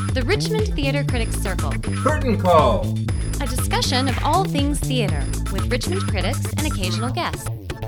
The Richmond Theater Critics Circle. Curtain Call. A discussion of all things theater with Richmond critics and occasional guests.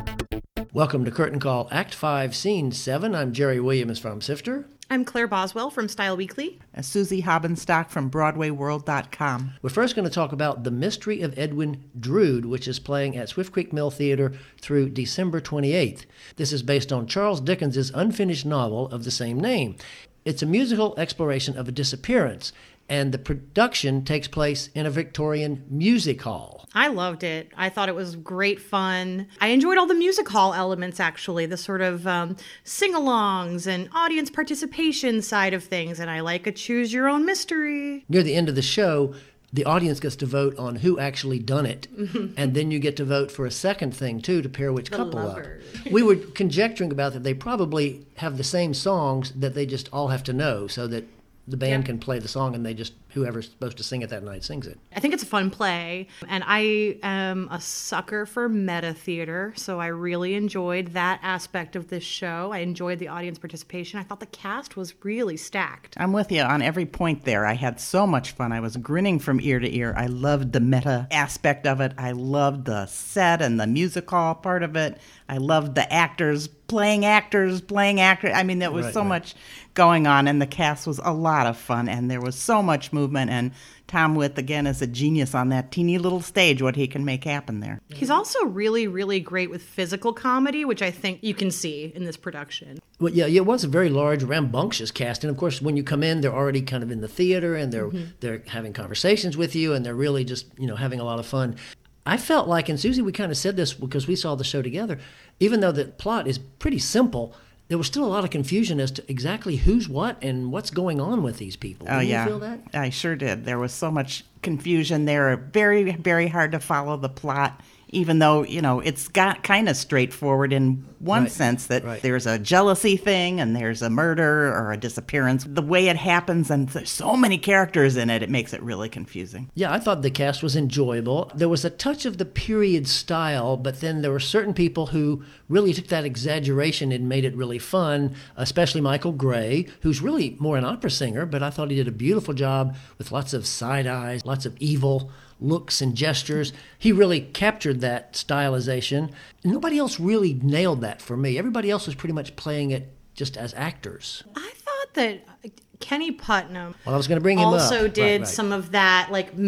Welcome to Curtain Call, Act 5, Scene 7. I'm Jerry Williams from Sifter. I'm Claire Boswell from Style Weekly. And Susie Hobbenstock from BroadwayWorld.com. We're first going to talk about The Mystery of Edwin Drood, which is playing at Swift Creek Mill Theater through December 28th. This is based on Charles Dickens' unfinished novel of the same name. It's a musical exploration of a disappearance, and the production takes place in a Victorian music hall. I loved it. I thought it was great fun. I enjoyed all the music hall elements, actually, the sort of sing-alongs and audience participation side of things, and I like a choose-your-own mystery. Near the end of the show, the audience gets to vote on who actually done it, and then you get to vote for a second thing, too, to pair which couple lovers. up. We were conjecturing about that they probably have the same songs that they just all have to know so that the band can play the song and they just, whoever's supposed to sing it that night sings it. I think it's a fun play, and I am a sucker for meta theater, so I really enjoyed that aspect of this show. I enjoyed the audience participation. I thought the cast was really stacked. I'm with you on every point there. I had so much fun. I was grinning from ear to ear. I loved the meta aspect of it. I loved the set and the music hall part of it. I loved the actors playing actors. I mean, there was so much going on, and the cast was a lot of fun, and there was so much movement, and Tom Witt, again, is a genius on that teeny little stage, what he can make happen there. He's also really, really great with physical comedy, which I think you can see in this production. Well, yeah, it was a very large, rambunctious cast, and of course, when you come in, they're already kind of in the theater, and they're having conversations with you, and they're really just, having a lot of fun. I felt like, and Susie, we kind of said this because we saw the show together, even though the plot is pretty simple, there was still a lot of confusion as to exactly who's what and what's going on with these people. Did you feel that? I sure did. There was so much confusion. They were very, very hard to follow the plot, even though, it's got kind of straightforward in one sense that there's a jealousy thing and there's a murder or a disappearance. The way it happens, and there's so many characters in it, it makes it really confusing. Yeah, I thought the cast was enjoyable. There was a touch of the period style, but then there were certain people who really took that exaggeration and made it really fun, especially Michael Gray, who's really more an opera singer, but I thought he did a beautiful job with lots of side eyes, lots of evil looks and gestures. He really captured that stylization. Nobody else really nailed that for me. Everybody else was pretty much playing it just as actors. I thought that Kenny Putnam I was going to bring him also up. did some of that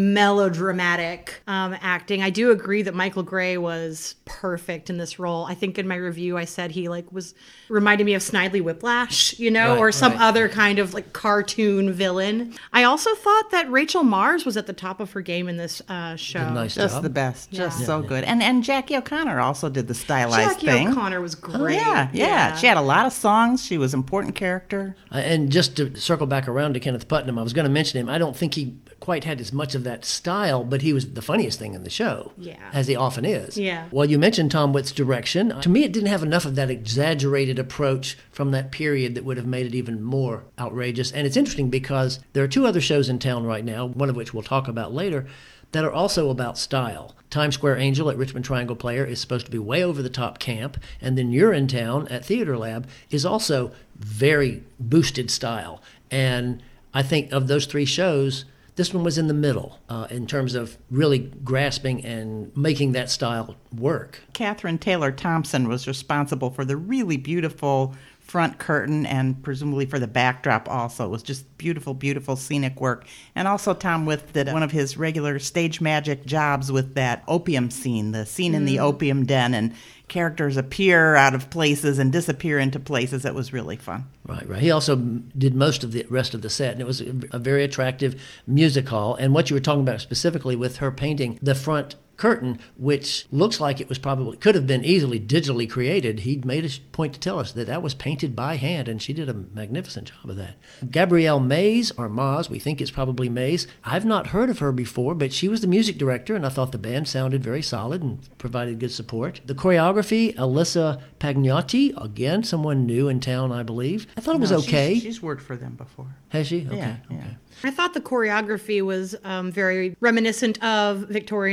melodramatic acting. I do agree that Michael Gray was perfect in this role. I think in my review I said he was reminded me of Snidely Whiplash, or some other kind of cartoon villain. I also thought that Rachel Mars was at the top of her game in this show. Nice just job. the best, just so good. And Jackie O'Connor also did the stylized thing. Jackie O'Connor was great. Oh, yeah. She had a lot of songs. She was an important character. And just to circle back around to Kenneth Putnam, I was going to mention him. I don't think he quite had as much of that style, but he was the funniest thing in the show, as he often is. Yeah. Well, you mentioned Tom Witt's direction. To me, it didn't have enough of that exaggerated approach from that period that would have made it even more outrageous. And it's interesting because there are two other shows in town right now, one of which we'll talk about later, that are also about style. Times Square Angel at Richmond Triangle Player is supposed to be way over the top camp, and then You're in Town at Theater Lab is also very boosted style. And I think of those three shows, this one was in the middle in terms of really grasping and making that style work. Catherine Taylor Thompson was responsible for the really beautiful front curtain and presumably for the backdrop also. It was just beautiful, beautiful scenic work. And also Tom Witt did one of his regular stage magic jobs with that opium scene, the scene in the opium den, and characters appear out of places and disappear into places. It was really fun. Right. He also did most of the rest of the set, and it was a very attractive music hall. And what you were talking about specifically with her painting the front curtain, which looks like it was probably could have been easily digitally created. He made a point to tell us that was painted by hand, and she did a magnificent job of that. Gabrielle Mays, or Maz, we think it's probably Mays. I've not heard of her before, but she was the music director, and I thought the band sounded very solid and provided good support. The choreography, Alyssa Pagnotti, again, someone new in town, I believe. I thought it was okay. She's worked for them before. Has she? Yeah. Okay. I thought the choreography was very reminiscent of Victorian music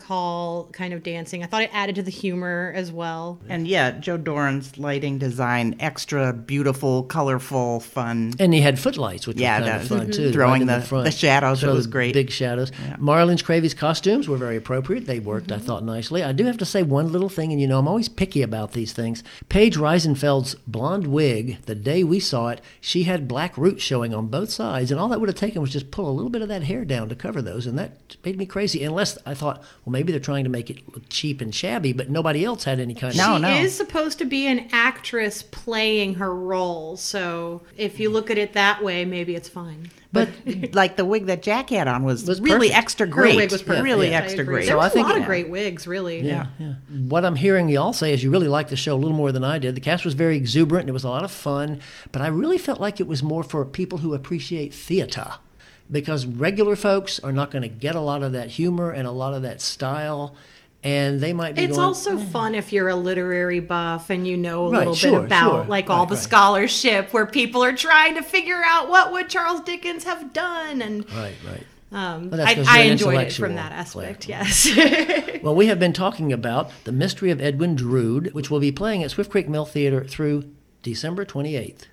hall kind of dancing. I thought it added to the humor as well. And yeah, Joe Doran's lighting design, extra beautiful, colorful, fun. And he had footlights, which was kind of fun, too. Throwing right in the front. shadows, Throw it was the great. Big shadows. Yeah. Marlene Cravy's costumes were very appropriate. They worked, I thought, nicely. I do have to say one little thing, and I'm always picky about these things. Paige Reisenfeld's blonde wig, the day we saw it, she had black roots showing on both sides, and all that would have taken was just pull a little bit of that hair down to cover those, and that made me crazy. Unless I thought, well, maybe they're trying to make it look cheap and shabby, but nobody else had any kind of... She is supposed to be an actress playing her role, so if you look at it that way, maybe it's fine. But like the wig that Jack had on was really perfect. extra great. Her wig was perfect. Really Yeah, extra great. There was So a lot of great wigs, really. Yeah. What I'm hearing y'all say is you really liked the show a little more than I did. The cast was very exuberant and it was a lot of fun, but I really felt like it was more for people who appreciate theater, because regular folks are not going to get a lot of that humor and a lot of that style. And they might be It's also fun if you're a literary buff and you know a little bit about all the scholarship where people are trying to figure out what would Charles Dickens have done. And Right. I enjoyed it from that aspect, yes. Well, we have been talking about The Mystery of Edwin Drood, which will be playing at Swift Creek Mill Theater through December 28th.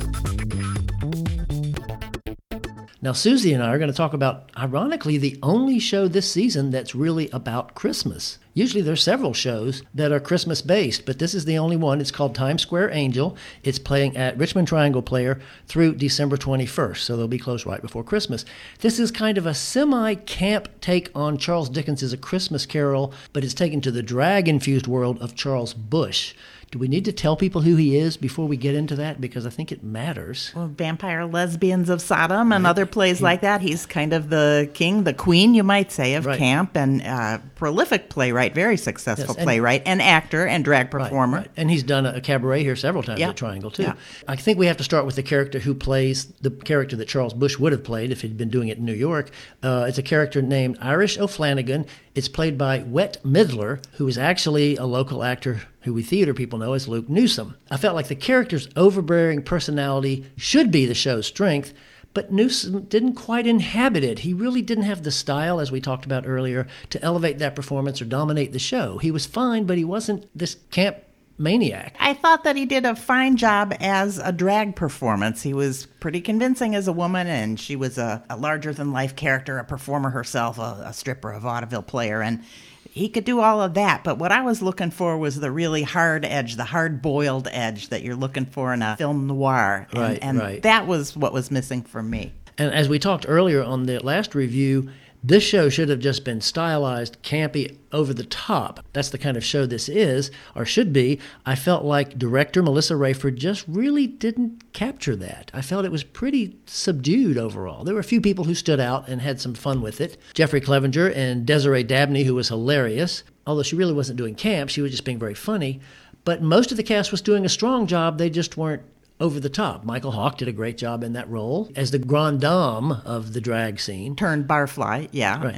Now, Susie and I are going to talk about, ironically, the only show this season that's really about Christmas. Usually there's several shows that are Christmas-based, but this is the only one. It's called Times Square Angel. It's playing at Richmond Triangle Player through December 21st, so they'll be closed right before Christmas. This is kind of a semi-camp take on Charles Dickens' A Christmas Carol, but it's taken to the drag-infused world of Charles Busch. Do we need to tell people who he is before we get into that? Because I think it matters. Well, Vampire Lesbians of Sodom and other plays like that. He's kind of the king, the queen, you might say, of camp, and prolific playwright, very successful playwright, and actor and drag performer. Right. And he's done a cabaret here several times at Triangle, too. Yeah. I think we have to start with the character who plays the character that Charles Busch would have played if he'd been doing it in New York. It's a character named Irish O'Flanagan. It's played by Wet Midler, who is actually a local actor who we theater people know as Luke Newsom. I felt like the character's overbearing personality should be the show's strength, but Newsom didn't quite inhabit it. He really didn't have the style, as we talked about earlier, to elevate that performance or dominate the show. He was fine, but he wasn't this camp maniac. I thought that he did a fine job as a drag performance. He was pretty convincing as a woman, and she was a larger-than-life character, a performer herself, a stripper, a vaudeville player, and he could do all of that. But what I was looking for was the really hard edge, the hard-boiled edge that you're looking for in a film noir. And that was what was missing for me. And as we talked earlier on the last review, this show should have just been stylized, campy, over the top. That's the kind of show this is, or should be. I felt like director Melissa Rayford just really didn't capture that. I felt it was pretty subdued overall. There were a few people who stood out and had some fun with it. Jeffrey Clevenger and Desiree Dabney, who was hilarious. Although she really wasn't doing camp, she was just being very funny. But most of the cast was doing a strong job. They just weren't over the top. Michael Hawke did a great job in that role as the grande dame of the drag scene. Turned barfly,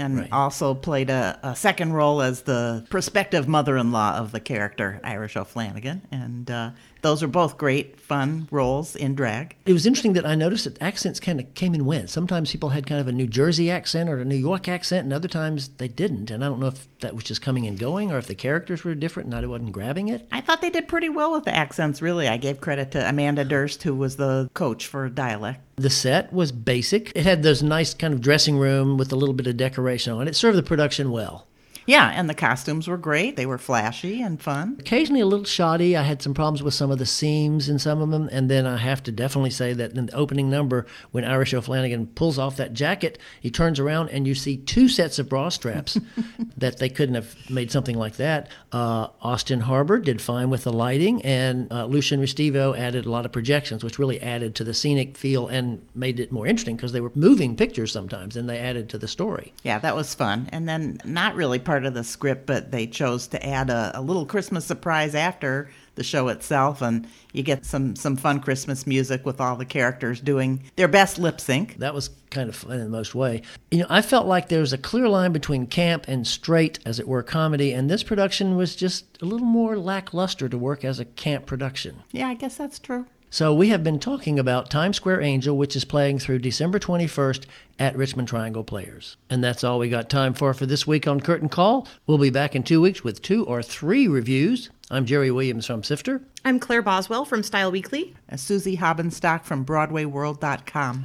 also played a second role as the prospective mother-in-law of the character, Irish O'Flanagan. And those are both great, fun roles in drag. It was interesting that I noticed that accents kind of came and went. Sometimes people had kind of a New Jersey accent or a New York accent, and other times they didn't. And I don't know if that was just coming and going or if the characters were different and I wasn't grabbing it. I thought they did pretty well with the accents, really. I gave credit to Amanda Durst, who was the coach for dialect. The set was basic. It had those nice kind of dressing room with a little bit of decoration on it. It served the production well. Yeah, and the costumes were great. They were flashy and fun. Occasionally a little shoddy. I had some problems with some of the seams in some of them. And then I have to definitely say that in the opening number, when Irish O'Flanagan pulls off that jacket, he turns around and you see two sets of bra straps that they couldn't have made something like that. Austin Harbor did fine with the lighting, and Lucien Restivo added a lot of projections, which really added to the scenic feel and made it more interesting because they were moving pictures sometimes, and they added to the story. Yeah, that was fun. And then not really part of the script, but they chose to add a little Christmas surprise after the show itself, and you get some fun Christmas music with all the characters doing their best lip sync. That was kind of fun in the most way. I felt like there was a clear line between camp and straight, as it were, comedy, and this production was just a little more lackluster to work as a camp production. Yeah, I guess that's true. So we have been talking about Times Square Angel, which is playing through December 21st at Richmond Triangle Players. And that's all we got time for this week on Curtain Call. We'll be back in 2 weeks with 2 or 3 reviews. I'm Jerry Williams from Sifter. I'm Claire Boswell from Style Weekly. And Susie Hobbenstock from BroadwayWorld.com.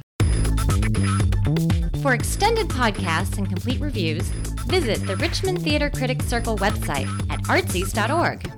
For extended podcasts and complete reviews, visit the Richmond Theater Critics Circle website at artsies.org.